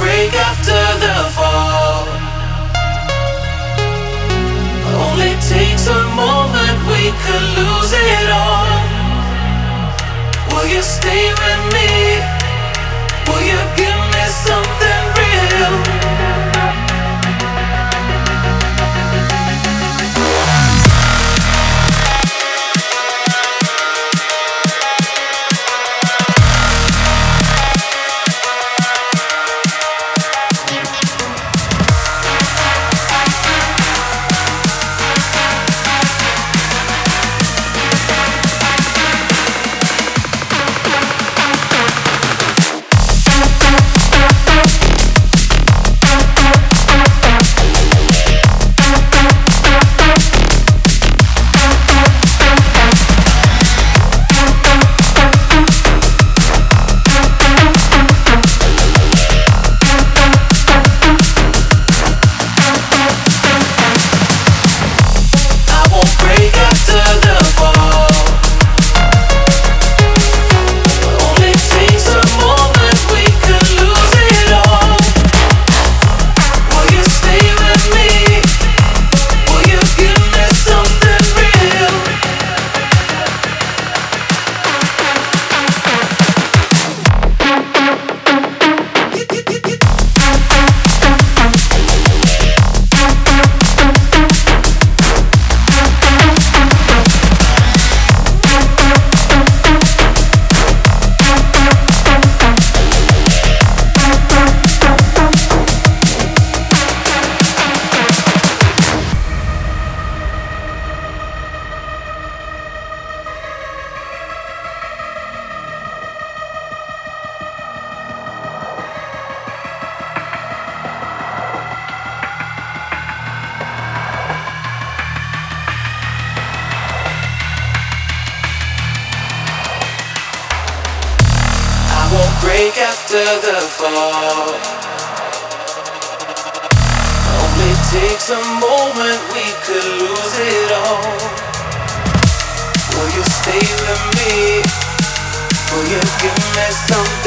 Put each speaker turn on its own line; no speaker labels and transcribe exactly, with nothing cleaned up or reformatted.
break after the fall. Only takes a moment, we could lose it all. Will you stay with me? Will you give me something real? Break after the fall. Only takes a moment, we could lose it all. Will you stay with me? Will you give me some